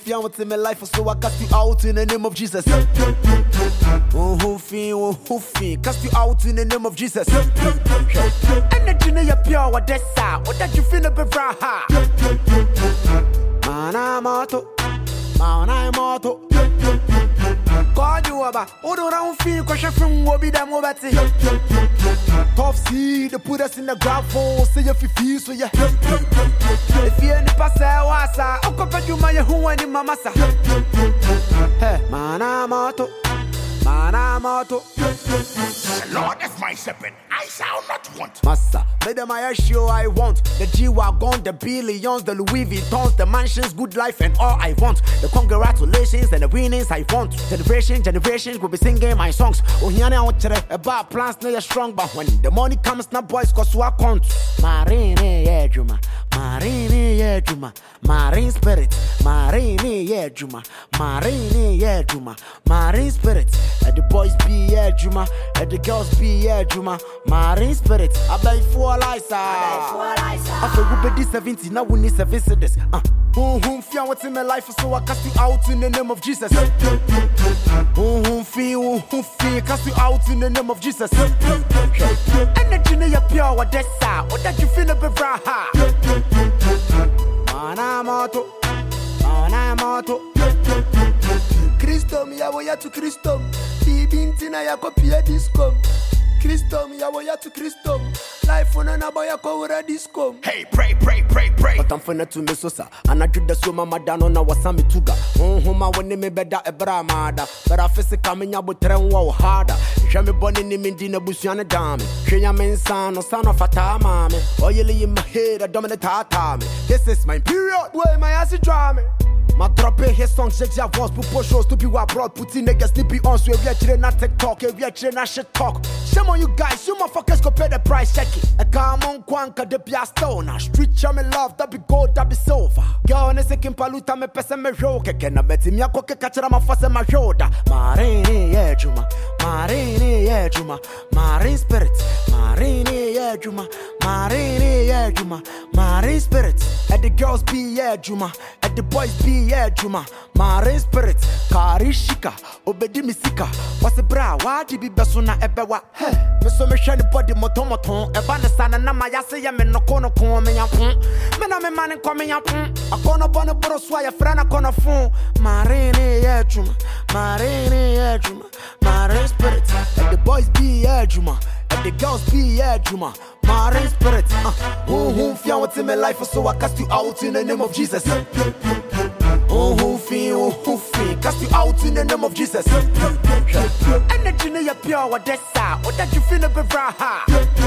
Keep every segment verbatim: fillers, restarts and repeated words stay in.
fear what's in my life, so I cast you out in the name of Jesus. Oh, who fear, oh, who fear, cast you out in the name of Jesus. Energy in your pure, what that's out, what that you feel a bit raha. Man, I'm auto, man, I'm auto. God, you about, oh, don't feel question from what be them over to tough seed, they put us in the ground for say if you feel so yeah. If you any pass was I occupy you my who any mamasa. Hey, man, I'm auto, man, I'm auto. The Lord is my shepherd, I shall not want. Massa, made them my show I want. The G-Wagon, the billions, the Louis Vuittons, the mansions, good life and all I want. The congratulations and the winnings I want. Generation, generations will be singing my songs. Oh, here I want to about plans, no, you're strong. But when the money comes, now boys, cause so I can't. Marine, yeah, Juma. Marine, yeah, Juma. Marine spirit. Marine, yeah, Juma. Marine, yeah, Juma. Marine spirit. And the boys be, yeah, Juma. And the girls be, yeah, Juma. Marine spirit. I buy four lights. I feel we be seventy, now we need seven cities. Uh, whom, whom, fear what's in my life, so I cast you out in the name of Jesus. Whom, whom, fear, whom, whom, fear, cast you out in the name of Jesus. Energy in your pure, what that's out, what that you feel a bit raha. Man, I'm auto, man, I'm auto. Christom, ya voy to Christom. Bibintina ya copia disco. Christom, ya voy to Christom. Life on an aboya cover disco. Hey, pray, pray, pray, pray. But I'm finna to me sosa. And I do the suma madano na wasami tuga. Oh, homa when me beda ebra mada. But I face coming up with tren wow harder. Shame bonny ni mindina busiana dame. Shenya mensano, son of a tamame. Oily in my head, a dominant tatame. This is my period. Where my ass is drama. My drop his song, shake your voice, put shows to be what brought, put in niggas, sleepy on, so we are chilling not TikTok, we are chilling not shit talk. Shame on you guys, you motherfuckers go pay the price, check it. A come on, Kwanka, the Piastona, street charm and love, that be gold, that be silver. Girl, and a second paluta, me pesa me roke, can I bet him, ya coca catcher, my fuss and my shoulder. Marine, yeah, Juma, Marine, yeah, Juma, Marine spirit, Marine, yeah, Juma, Marine, yeah, Juma, Marine spirit, and the girls be, yeah, Juma, and the boys be, yeah, Juma, Marine spirit, Karishika, Obedi Misika, what's a bra, why did be Besuna Ebewa? Hey, Miss Omission body motomoton, a bandesan and Namayasa Yamen no corner coming up. Men I'm a man coming up. A corner bonnet borosway, a friend a corner phone. Marine, yeah, Juma, Marine, yeah, Juma, Marine spirit, and the boys be, yeah, Juma, and the girls be, yeah, Juma. Marine spirit, uh, who who fear what's in my life, so I cast you out in the name of Jesus. Oh, who fear, oh, who fear, cast you out in the name of Jesus. Energy in your pure, what that's out, what that you feel a bit raha.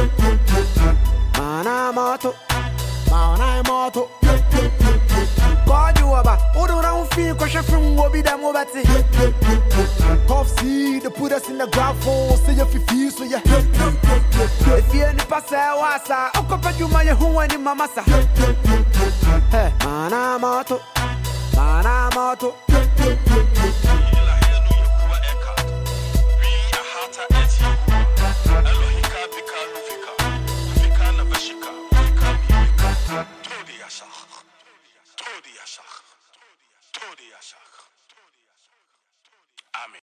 Man, I'm auto, man, I'm auto. God, you about, oh, don't feel question from what be them over to tough seed, they put us in the ground for say if you feel so yeah. If you any pass was I occupy you my who any mamasa. Hey, man, I'm auto, man, I'm auto. Amen.